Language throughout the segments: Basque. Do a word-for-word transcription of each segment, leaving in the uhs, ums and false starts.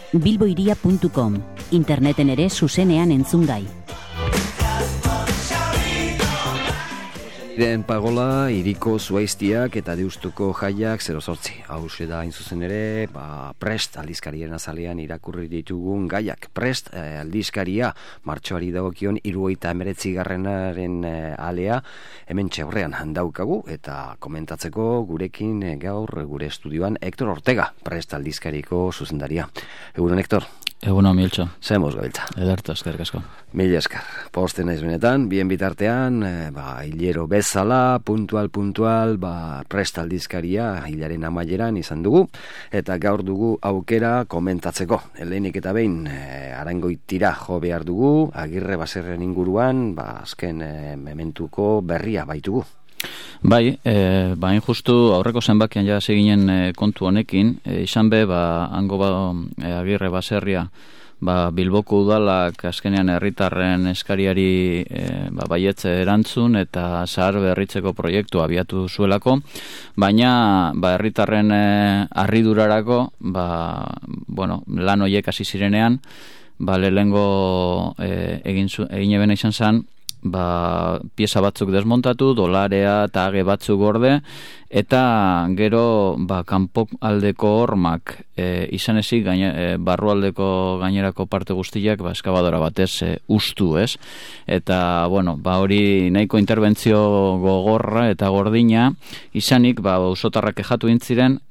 bilboiria puntu com. Interneten ere zuzenean entzungai. Den pagola, iriko zuaiztiak eta deustuko jaiak zero zortzi. Hau da hain zuzen ere, ba, Prest aldizkarien azalean irakurri ditugun gaiak. Prest eh, aldizkaria martxoari dagokion hirurogeita hemeretzi garrenaren eh, alea hemen txaurrean daukagu eta komentatzeko gurekin eh, gaur gure estudioan Hector Ortega, Prest aldizkariko zuzendaria. Egunon, Hector. Egunon, Miltxo. Zemos gabiltza. Ederto, eskerrik asko. Mila esker. Posten naiz benetan, bien bitartean, e, ba, hilero bezala, puntual, puntual, ba, Prest aldizkaria hilaren amaieran izan dugu, eta gaur dugu aukera komentatzeko. Lehenik eta behin, e, Arangoitira jo behar dugu, Agirre Baserriaren inguruan, ba, azken e, mementuko berria baitugu. Bai, e, bain justu aurreko zenbakian ja seginen e, kontu honekin, e, izan be, ba, hango ba, e, Agirre Baserria, ba, Bilboko udalak azkenean herritarren eskariari e, ba, baietze erantzun eta zahar berritzeko proiektu abiatu zuelako, baina ba, herritarren e, harridurarako, ba, bueno, lan hoiek hasi zirenean, ba, lehengo e, egin, egin ebena izan zen, ba, pieza batzuk desmontatu, dolarea eta age batzuk gorde, eta gero ba, kanpo aldeko hormak e, izan ezik gaine, e, barrualdeko gainerako parte guztiak ba, eskabadora batez e, ustu, ez? Eta, bueno, ba, hori nahiko interbentzio gogorra eta gordina izanik, ba, auzotarrak kexatu intziren,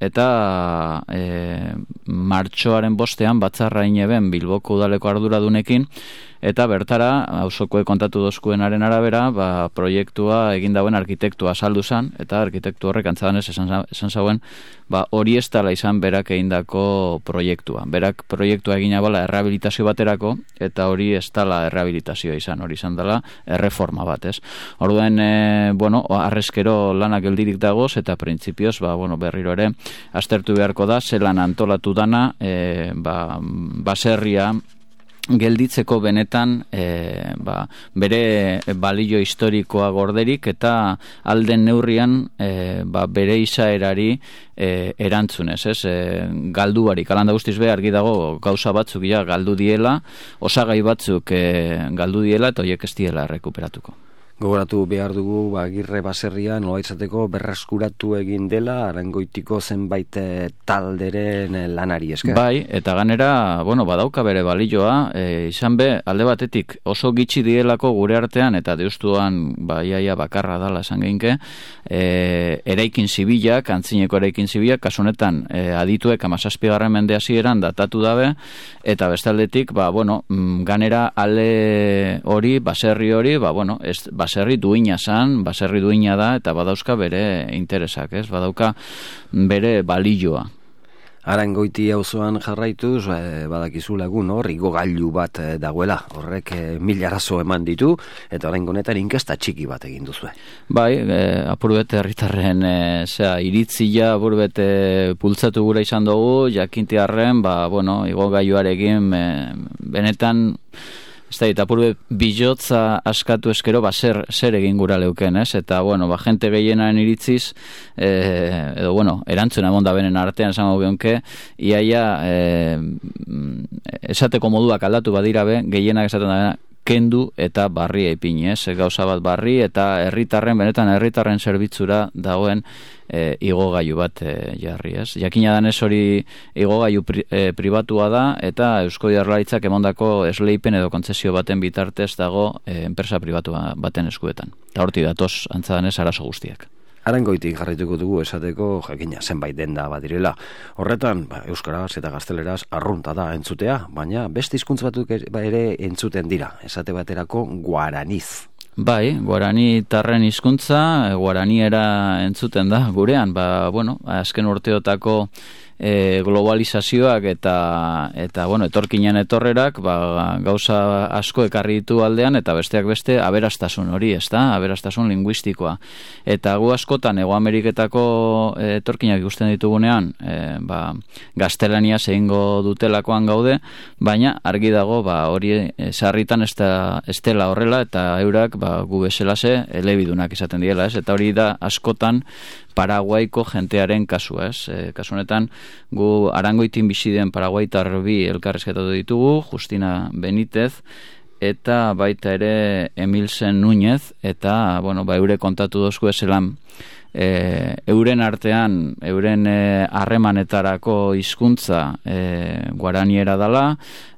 eta e, martxoaren bostean batzarra ineben Bilboko udaleko arduradunekin, eta bertara, auzokoek kontatu dozkuenaren arabera, ba, proiektua egin dauen arkitektua saldu zan, eta arkitektu horrek antzadanez esan, esan zauen, ba, hori ez dala izan berak egindako proiektua. Berak proiektua egina bala errehabilitazio baterako, eta hori ez dala errehabilitazioa izan, hori izan dela erreforma bat, ez? Orduan, e, bueno, arrezkero lanak geldirik dagoz, eta printzipioz, ba, bueno, berriro ere, aztertu beharko da, zelan antolatu dana, e, ba, baserria, gelditzeko benetan e, ba, bere balio historikoa gorderik eta alden neurrian e, ba, bere izaerari e, erantzunez, ez? E, galdu barik, alanda guztiz be argi dago gauza batzuk ja galdu diela, osagai batzuk e, galdu diela eta horiek ez diela errekuperatuko. Gogoratu behar dugu Agirre Baserria nola izateko berreskuratu egin dela Arangoitiko zenbait talderen lanari esker. Bai, eta ganera, bueno, badauka bere balioa, e, izan be, alde batetik oso gitxi dielako gure artean, eta deustuan ba, iaia bakarra dala esan geinke, e, eraikin zibilak, antzineko eraikin zibilak, kasunetan e, adituek amazazpigarren mende hasieran datatu dabe, eta bestaldetik, ba, bueno, ganera ale hori, baserri hori, ba, bueno, ez, baserri duina zan, baserri duina da, eta badauzka bere interesak, ez? Badauka bere balioa. Arangoiti auzoan jarraituz, eh, badakizu lagun hor, igogailu bat eh, dagoela, horrek eh, mil arazo eman ditu, eta oraingo honetan inkesta txiki bat egin duzue. Bai, eh, apurbete herritarren eh, zera, iritzia apurbete pultzatu gura izan dugu, jakintiarren, ba, bueno, igogailuarekin eh, benetan, ez da, eta apurbe bilotza askatu eskero, ba, zer, zer egin gura leuken, ez? Eta, bueno, ba, jente gehienaren iritziz, eh, edo, bueno, erantzuna emonda benen artean esango gionke, iaia, eh, esateko moduak aldatu badira be, gehienak esaten da, kendu eta barri ipini, ez? Gauza bat barri eta herritarren, benetan herritarren zerbitzura dagoen e, igogailu bat e, jarri, ez? Jakina danez hori igogailu pri, e, pribatua da eta Eusko Jaurlaritzak emondako esleipen edo kontzesio baten bitartez dago e, enpresa pribatua baten eskuetan. Eta horti datoz antzadanez arazo guztiak. Arangoitik jarraituko dugu esateko jakina zenbait denda badirela. Horretan, ba, euskaraz eta gazteleraz arrunta da entzutea, baina beste hizkuntz batzuk ere entzuten dira, esate baterako guaraniz. Bai, guarani tarren hizkuntza, guaraniera entzuten da gurean, ba, bueno, azken urteotako e, globalizazioak eta eta bueno, etorkinen etorrerak, ba, gauza asko ekarri ditu aldean eta besteak beste aberastasun hori, ezta? Aberastasun linguistikoa. Eta gu askotan Hego Ameriketako e, etorkinak ikusten ditugunean, e, ba, gaztelania egingo dutelakoan gaude, baina argi dago ba hori e, sarritan ez da estela horrela eta eurak ba gu bezalase elebidunak izaten diela, ez? Eta hori da askotan Paraguaiko jentearen kasua, ez? E, kasu honetan, gu Arangoitin bizi den paraguaitar bi elkarrizketatu ditugu, Justina Benitez, eta baita ere Emilsen Núñez, eta, bueno, ba, eure kontatu dozku ezelan, E, euren artean, euren harremanetarako e, hizkuntza e, guaraniera dala,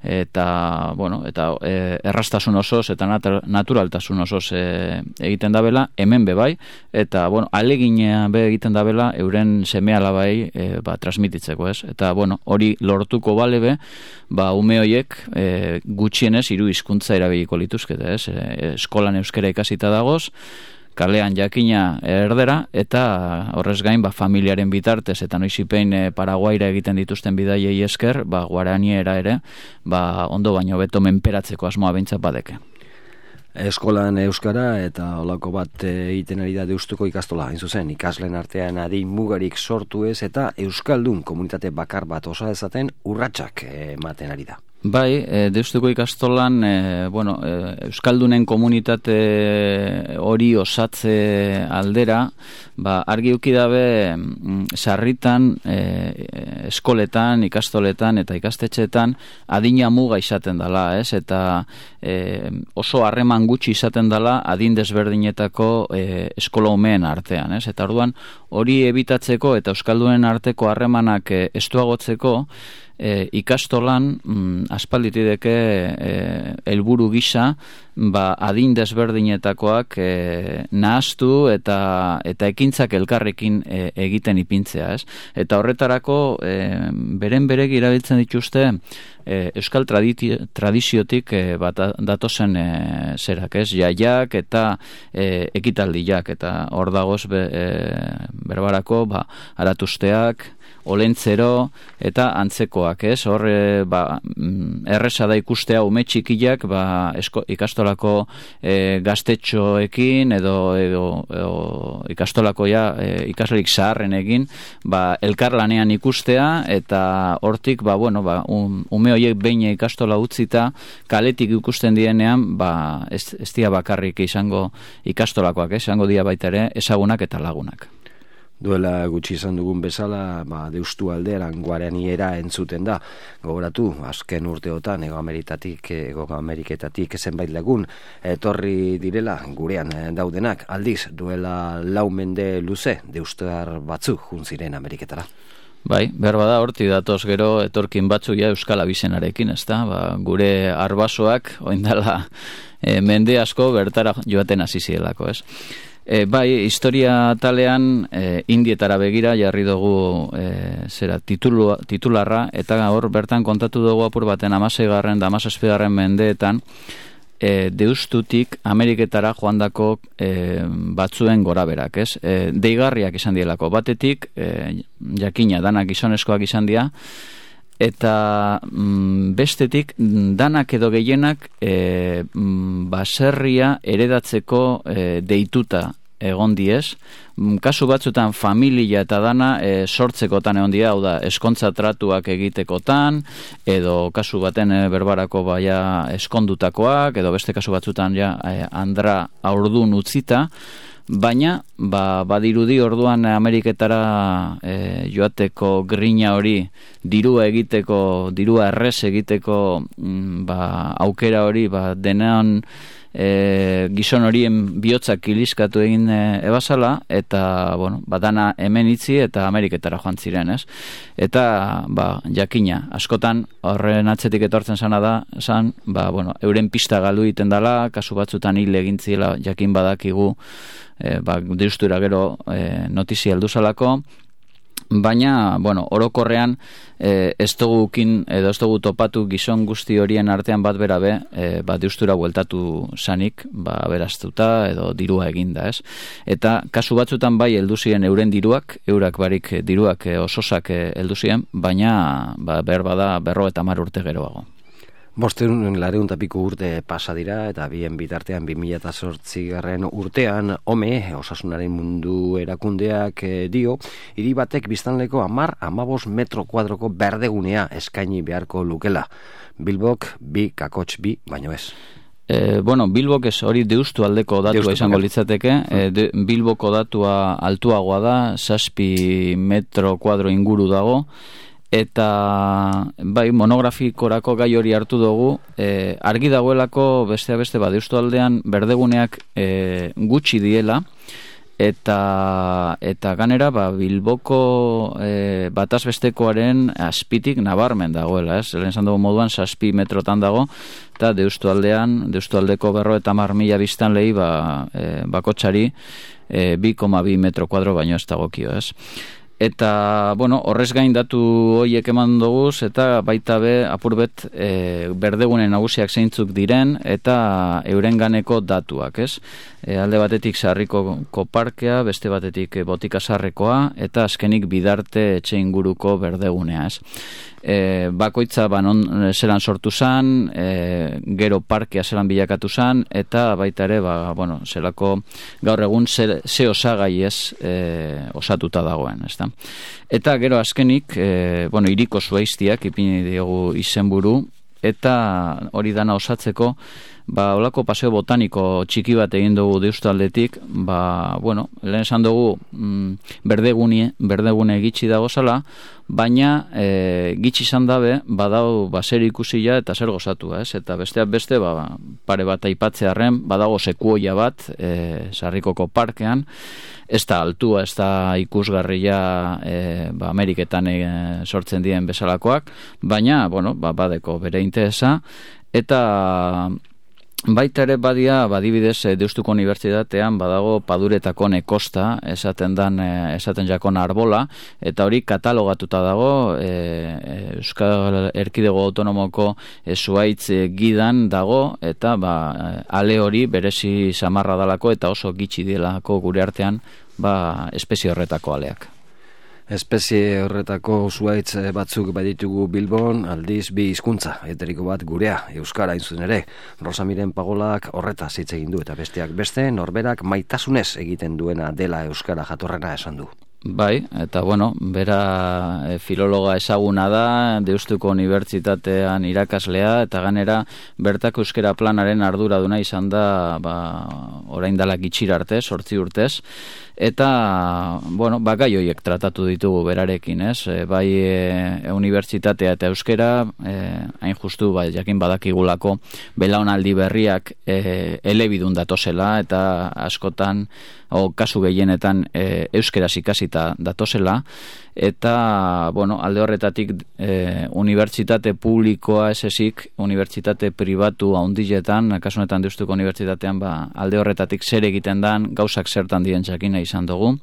eta, bueno, eta e, errastasun osoz eta nat- naturaltasun osoz e, egiten dabela, hemen be bai, eta, bueno, aleginea be egiten dabela euren seme alabai e, ba, transmititzeko, ez? Eta, bueno, hori lortuko bale be, ba, ume hoiek e, gutxienez hiru hizkuntza erabiliko lituzkete, ez? E, eskolan euskera ikasita dagoz, kalean jakina erdera, eta horrez gain, ba, familiaren bitartez, eta noizipein e, Paraguaira egiten dituzten bidaiei esker, ba, guaraniera ere, ba, ondo baino beto menperatzeko asmoa behintzat badeke. Eskolan euskara eta olako bat egiten ari da Deustuko ikastola, hain zuzen, ikasleen artean adin mugarik sortu ez, eta euskaldun komunitate bakar bat osa dezaten urratsak ematen ari da. Bai, e, Deustuko ikastolan, e, bueno, e, euskaldunen komunitate hori osatze aldera, ba, argi uki dabe sarritan, e, eskoletan, ikastoletan eta ikastetxeetan adina muga izaten dela, ez? Eta e, oso harreman gutxi izaten dela adin desberdinetako e, eskola umeen artean, ez? Eta orduan hori ebitatzeko eta euskaldunen arteko harremanak e, estuagotzeko, E, ikastolan mm, aspalditideke e, helburu gisa ba, adin desberdinetakoak e, nahaztu eta eta ekintzak elkarrekin e, egiten ipintzea, ez? Eta horretarako e, beren beregi erabiltzen dituzte e, euskal traditi, tradiziotik e, bat datozen e, zerak, ez? Jaiak eta e, ekitaldiak, eta hor dagoz be, e, berbarako ba, aratusteak, olentzero eta antzekoak, ez? Hor, e, ba, erresa da ikustea ume txikiak, ba, esko, ikastolako e, gaztetxoekin edo, edo, edo ikastolako ja, e, ikaslerik zaharren egin, ba, elkarlanean ikustea, eta hortik, ba, bueno, ba, um, ume horiek behin ikastola utzita, kaletik ikusten dienean, ba, ez, ez dia bakarrik izango ikastolakoak, ez? Izango dia baita ere ezagunak eta lagunak. Duela gutxi izan dugun bezala, ba, Deustu alderan guaraniera entzuten da. Gogoratu, azken urteotan, Ego Ameritatik, Ego Ameriketatik zenbait lagun etorri direla gurean daudenak. Aldiz, duela lau mende luze, deustar batzuk juntziren Ameriketara. Bai, behar bada horti datoz gero etorkin batzu ja Euskal Abizenarekin, ez da? Ba, gure arbasoak, oindala, e, mende asko bertara joaten hasi zielako, ez? E, bai, historia talean e, indietara begira jarri dugu e, zera titulu, titularra, eta hor bertan kontatu dugu apur baten amaseigarren da hamazazpigarren mendeetan e, Deustutik Ameriketara joandako e, batzuen goraberak, ez? E, deigarriak izan dielako, batetik e, jakina danak gizonezkoak izan dira, eta mm, bestetik danak edo gehienak e, mm, baserria eredatzeko e, deituta egon diez. Kasu batzutan familia eta dana e, sortzekotan egon dia, hau da, eskontza tratuak egitekotan, edo kasu baten e, berbarako baia eskondutakoak, edo beste kasu batzutan ja e, andra aurdun utzita, baina ba, badirudi orduan Ameriketara e, joateko grina hori, dirua egiteko, dirua errez egiteko mm, ba, aukera hori ba, denean E, gizon horien bihotzak kiliskatu egin e, ebazala, eta bueno, badana hemen itzi eta Ameriketara joan ziren, ez? Eta ba, jakina, askotan horren atzetik etortzen zana da, zan, ba, bueno, euren pista galdu egiten dela, kasu batzutan hil egin zila jakin badakigu e, ba, deustura gero e, notizia heldu zalako, baina, bueno, orokorrean e, ez dugukin, edo ez dugu topatu gizon guzti horien artean bat bera be, e, ba, deustura bueltatu zanik, ba, beraztuta edo dirua eginda, ez? Eta kasu batzutan bai heldu ziren euren diruak, eurak barik diruak e, ososak heldu ziren, baina ba, behar bada berro eta mar urte geroago. Bosteun lareun tapiko urte pasa dira, eta bien bitartean bi mila zortzigarren urtean Ome, osasunaren mundu erakundeak e, dio, hiri batek biztanleko hamar hamabost metro kuadroko berdegunea eskaini beharko lukela. Bilbok bi kakots bi, baino ez. E, bueno, Bilbok ez hori Deustu aldeko datua Deustu, izango okay. litzateke. E, de, Bilboko datua altuagoa da, zazpi metro kuadro inguru dago, eta bai, monografikorako gai hori hartu dugu, e, argi dagoelako beste beste ba, Deustu aldean berdeguneak e, gutxi diela, eta eta ganera ba, Bilboko e, batazbestekoaren azpitik nabarmen dagoela, ez? Lehen esan dugu moduan zazpi metrotan dago, eta Deustu aldean, Deustu aldeko berro eta mar mila biztan lehi ba, e, bakotxari e, bi koma bi metro kuadro baino ez dagokio, ez? Eta, bueno, horrez gain datu horiek eman duguz, eta baita be, apurbet, e, berdegune nagusiak zeintzuk diren, eta eurenganeko datuak, ez? E, alde batetik Sarrikoko parkea, beste batetik Botika Sarrekoa, eta azkenik Bidarte etxe inguruko berdegunea, ez? E, bakoitza banon zelan sortu zan, e, gero parkea zelan bilakatu zan, eta baita ere, ba, bueno, zelako gaur egun ze, ze osagai ez e, osatuta dagoen, ez da? Eta gero azkenik, e, bueno, Hiriko zuhaiztiak ipini diogu izenburu, eta hori dana osatzeko, ba, olako paseo botaniko txiki bat egin dugu Deustu aldetik, ba, bueno, lehen esan dugu mm, berdegune, berdegune gitxi dago zala, baina e, gitxi izan dabe, badau ba, zer ikusia eta zer gozatu, ez? Eta besteak beste, ba, pare bat aipatzearren, badago sekuoia bat, e, Sarrikoko parkean, ez da altua, ez da ikusgarria e, ba, Ameriketan e, sortzen dien bezalakoak, baina, bueno, ba, badeko bere interesa, eta baita ere badia, badibidez, Deustuko Unibertsitatean badago Paduretako Nekosta, esaten dan, esaten jakon arbola, eta hori katalogatuta dago, e, Euskal Erkidego Autonomoko e, zuhaitz gidan dago, eta ba, ale hori berezi samarra dalako, eta oso gitxi dielako gure artean, ba, espezie horretako aleak. Espezie horretako zuhaitz batzuk baditugu Bilbon, aldiz bi hizkuntza eteriko bat gurea, euskara inzuen ere. Rosamiren Pagolak horretaz hitz egin du, eta besteak beste, norberak maitasunez egiten duena dela euskara jatorrena esan du. Bai, eta bueno, bera e, filologa ezaguna da, Deustuko Unibertsitatean irakaslea, eta ganera bertako euskera planaren arduraduna izan da, ba, orain dela gitxira arte, sortzi urtez, eta, bueno, ba, gai horiek tratatu ditugu berarekin, ez? E, bai e, unibertsitatea eta euskera, e, hain justu, ba, jakin badakigulako belaunaldi berriak e, elebidun datozela, eta askotan, o kasu gehienetan e, euskeraz ikasita datozela, eta, bueno, alde horretatik e, unibertsitate publikoa ez ezik, unibertsitate pribatu haundiletan, kasunetan Deustuko Unibertsitatean, ba, alde horretatik zer egiten dan, gauzak zertan dien jakina izan dugu.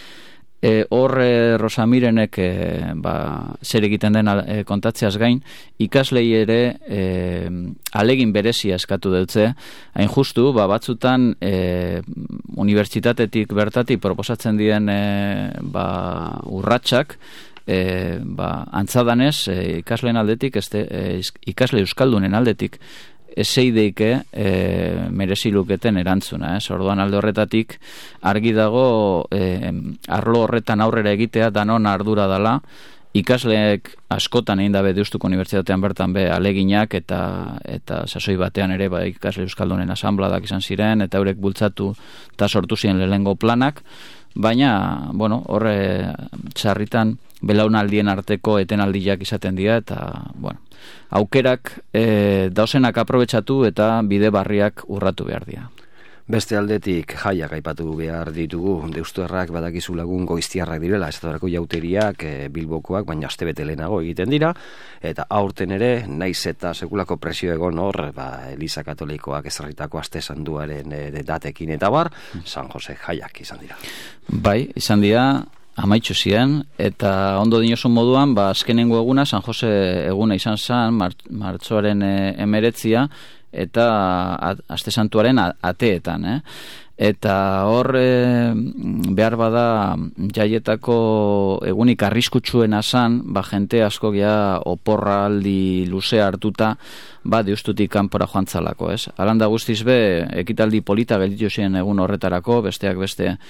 E, hor e, Rosamirenek e, ba, zer egiten den e, kontatzeaz gain, ikaslei ere e, alegin berezia eskatu dutze, hain justu, ba, batzutan e, unibertsitatetik bertatik proposatzen dien e, ba, urratsak, e, ba, antzadanez e, ikasleen aldetik, este, e, ikasle euskaldunen aldetik, ezeideike e, mereziluketen erantzuna, ez? Orduan alde horretatik argi dago e, arlo horretan aurrera egitea danon ardura dela, ikasleek askotan egin dabe Deustuko Unibertsitatean bertan be aleginak, eta eta sasoi batean ere ba, ikasle euskaldunen asanbladak izan ziren, eta eurek bultzatu eta sortu ziren lehengo planak, baina, bueno, horre txarritan belaunaldien arteko etenaldiak izaten dira, eta, bueno, aukerak e, dausenak aprobetxatu eta bide barriak urratu behar dira. Beste aldetik jaiak aipatu behar ditugu, deustuarrak badakizu lagun goiztiarrak direla, ez da jauteriak, e, Bilbokoak, baina astebete lehenago egiten dira, eta aurten ere, naiz eta sekulako presio egon hor, ba, Eliza Katolikoak ezarritako aste sanduaren e, datekin eta bar, San Jose jaiak izan dira. Bai, izan dira, amaitxu ziren, eta ondo dinosun moduan, ba, azkenengo eguna, San Jose eguna izan zen, martxoaren e, emeretzia, eta aste santuaren ateetan, eh? Eta hor e, behar bada jaietako egunik arriskutsuena zan, ba, jente asko ja oporra aldi luzea hartuta, ba, Deustutik kanpora joan zalako, ez? Alanda guztiz be, ekitaldi polita gelditu ziren egun horretarako, besteak beste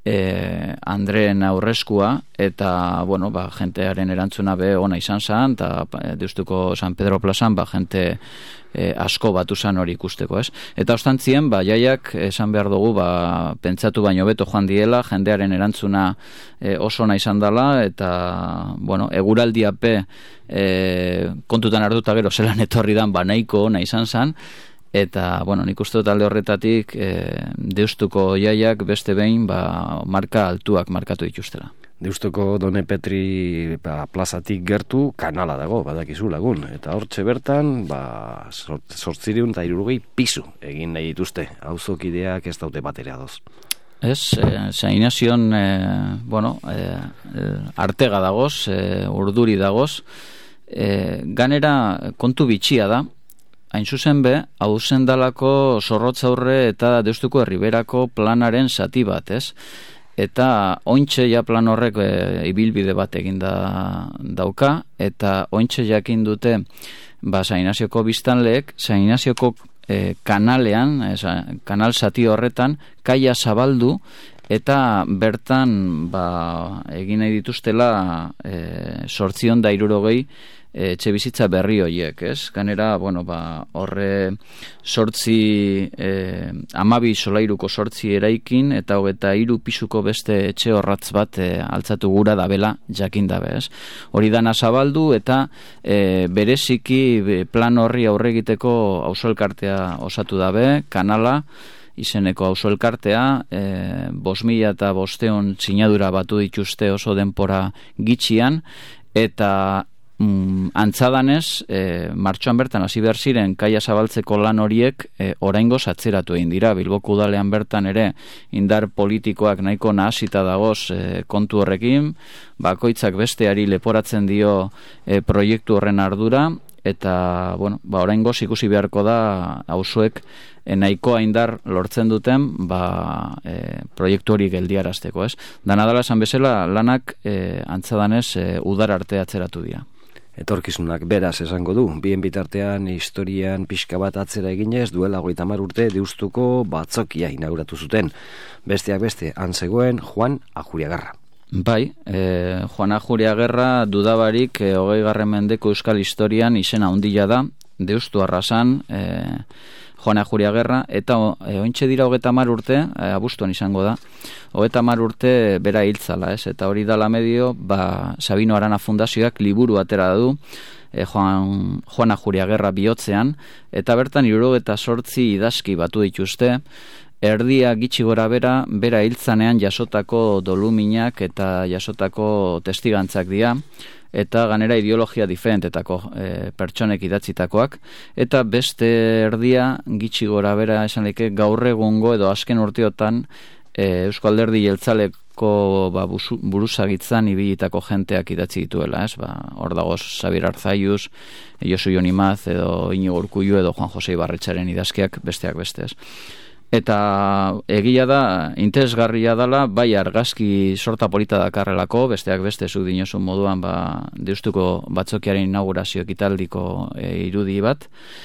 e, Andreen aurreskua, eta, bueno, ba, jentearen erantzuna be ona izan zan, eta deustuko San Pedro plazan, ba, jente e, asko batu zan hori ikusteko, ez? Eta ostantzien, ba, jaiak esan behar dugu, ba, pentsatu baino beto joan diela, jendearen erantzuna e, oso ona izan dela, eta, bueno, eguraldiape e, kontutan hartuta gero zelan etorri dan, ba, nahiko ona izan zan, eta, bueno, nik uste dut alde horretatik e, deustuko jaiak beste behin ba, marka altuak markatu dituztela. Deustuko Done Petri ba, plazatik gertu kanala dago, badakizu lagun. Eta hortxe bertan, ba, sortzireun eta irurogei pisu egin nahi dituzte. Auzokideak ez daute baterea doz. Ez, e, zainazion, e, bueno, e, artega dagoz, e, urduri dagoz, e, ganera kontu bitxia da, hain zuzen be, hau zendalako Zorrotzaurre eta Deustuko Herriberako planaren zati bat, ez? Eta ointxe ja plan horrek e, ibilbide bat eginda dauka, eta ointxe jakin dute ba, Zainazioko biztanleek, Zainazioko e, kanalean, eza, kanal zati horretan, kaia zabaldu, eta bertan ba, egin nahi dituztela e, sortzion da irurogei etxe bizitza berri horiek, ez? Ganera, bueno, ba, horre sortzi, eh, amabi solairuko sortzi eraikin, eta hogeta hiru pisuko beste etxe horratz bat eh, altzatu gura dabela jakin dabe, ez? Hori dana zabaldu, eta eh, bereziki plan horri aurre egiteko auzoelkartea osatu dabe, kanala, izeneko auzoelkartea, e, bost mila eta bosteon sinadura batu dituzte oso denpora gitxian, eta Mm, antzadanez, e, martxoan bertan hasi behar ziren kaia zabaltzeko lan horiek e, oraingoz atzeratu egin dira. Bilboko udalean bertan ere indar politikoak nahiko nahasita dagoz e, kontu horrekin, bakoitzak besteari leporatzen dio e, proiektu horren ardura, eta bueno, ba, oraingoz ikusi beharko da auzoek e, nahikoa indar lortzen duten ba, e, proiektu hori geldiarazteko, ez? Danadala esan bezala lanak e, antzadanez e, udar arte atzeratu dira. Etorkizunak beraz esango du, bien bitartean historian pixka bat atzera eginez duela hogeita hamar urte Deustuko batzokia inauguratu zuten. Besteak beste, han zegoen Juan Ajuriagerra. Bai, e, Juan Ajuriagerra dudabarik e, hogei garren mendeko euskal historian izena handia da, Deustu arrasan, e, Juan Ajuriagerra, eta e, ointxe dira hogeita hamar urte, e, abuztuan izango da, hogeita hamar urte bera hiltzala, ez? Eta hori dala medio, ba, Sabino Arana Fundazioak liburu atera du, e, Juan, Juan Ajuriagerra bihotzean, eta bertan hirurogeita zortzi idazki batu dituzte, erdia gitxi gora bera, bera hiltzanean jasotako doluminak eta jasotako testigantzak dira, eta ganera ideologia diferentetako e, pertsonek idatzitakoak, eta beste erdia gitxi gora bera esan leke gaur egungo edo azken urteotan e, Eusko Alderdi Jeltzaleko ba, buruzagitzan ibilitako jenteak idatzi dituela, ez? Ba, hor dagoz Xabier Arzaiuz, Josu Jonimaz edo Inigo Urkullu edo Juan Jose Ibarretxaren idazkiak besteak beste, ez? Eta egia da, interesgarria dela, bai argazki sorta polita dakarrelako, besteak beste zuk dinozun moduan ba, Deustuko batzokiaren inaugurazio ekitaldiko e, irudi bat.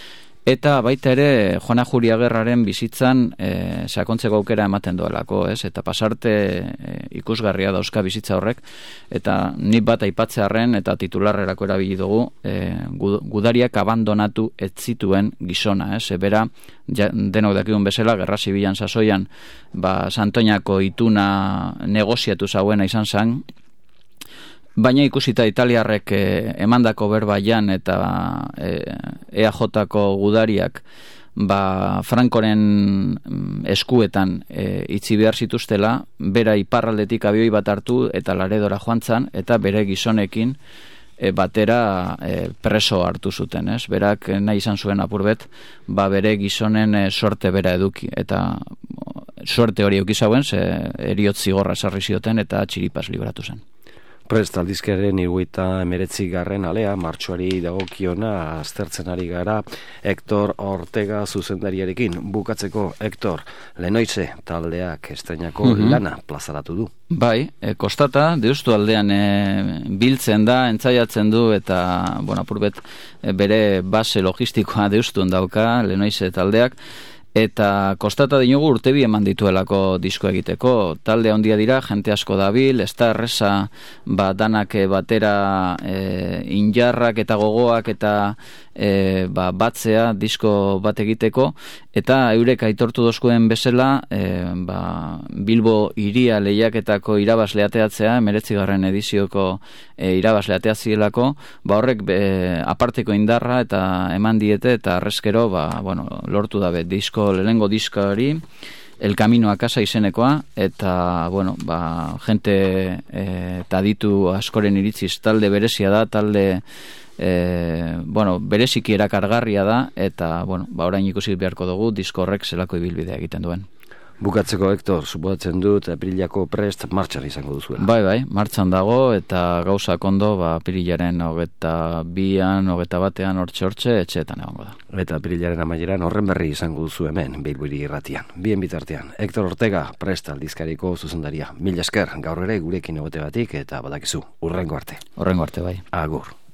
Eta baita ere, Juan Ajuriagerraren bizitzan e, sakontzeko aukera ematen duelako, ez? Eta pasarte e, ikusgarria dauzka bizitza horrek, eta nik bat aipatzearren eta titularrerako erabili dugu, e, gudariak abandonatu ez zituen gizona, ez? E, bera, ja, denok dakigun bezala, gerra zibilan sasoian, ba, Santoñako ituna negoziatu zauena izan zen, baina ikusita italiarrek eh, emandako berbaian eta eh, E A Jko gudariak ba, Frankoren eskuetan eh, itzi behar zituztela, bera iparraldetik abioi bat hartu eta Laredora joan zan, eta bere gizonekin e, batera e, preso hartu zuten, ez? Berak nahi izan zuen apurbet, ba bere gizonen e, sorte bera eduki, eta sorte hori eukizauen, ze eriotz zigorra sarri zioten eta txiripaz libratu zen. Prest aldizkaren hirurogeita hemeretzi garren alea, martxoari dagokiona aztertzen ari gara Hector Ortega zuzendariarekin. Bukatzeko, Hector, Lenoitze taldeak estreinako mm-hmm. lana plazaratu du. Bai, e, kostata, Deustu aldean e, biltzen da, entzaiatzen du, eta, bueno, apurbet, e, bere base logistikoa Deustun dauka, Lenoitze taldeak, eta kostata dinogu urte bi eman dituelako disko egiteko. Talde handia dira, jente asko dabil, ez da erreza ba, danak batera e, injarrak eta gogoak eta e, ba, batzea disko bat egiteko, eta eurek aitortu dozkuen bezala e, ba, Bilbo iria lehiaketako irabazle ateatzea, emeretzigarren edizioko e, irabazle ateatzielako, ba, horrek be, aparteko indarra eta eman diete, eta arrezkero ba, bueno, lortu dabe disko, lehengo diskari El Camino a Casa izenekoa, eta bueno, ba, jente eta ditu askoren iritziz talde berezia da, talde e, bueno, bereziki erakargarria da, eta bueno, ba, orain ikusi beharko dugu disko horrek zelako ibilbidea egiten duen. Bukatzeko, Hector, suposatzen dut Apirilako prest martxan izango duzuela. Bai, bai, martxan dago, eta gauzak ondo, ba, Apirilaren hogeta bian, hogeta batean, hortxe hortxe, etxeetan egongo da. Eta Apirilaren amaieran horren berri izango duzu hemen, Bilbo Hiri Irratian. Bien bitartean, Hector Ortega, prest aldizkariko zuzendaria. Mila esker, gaur ere gurekin egote batik, eta badakizu, urrengo arte. Urrengo arte, bai. Agur.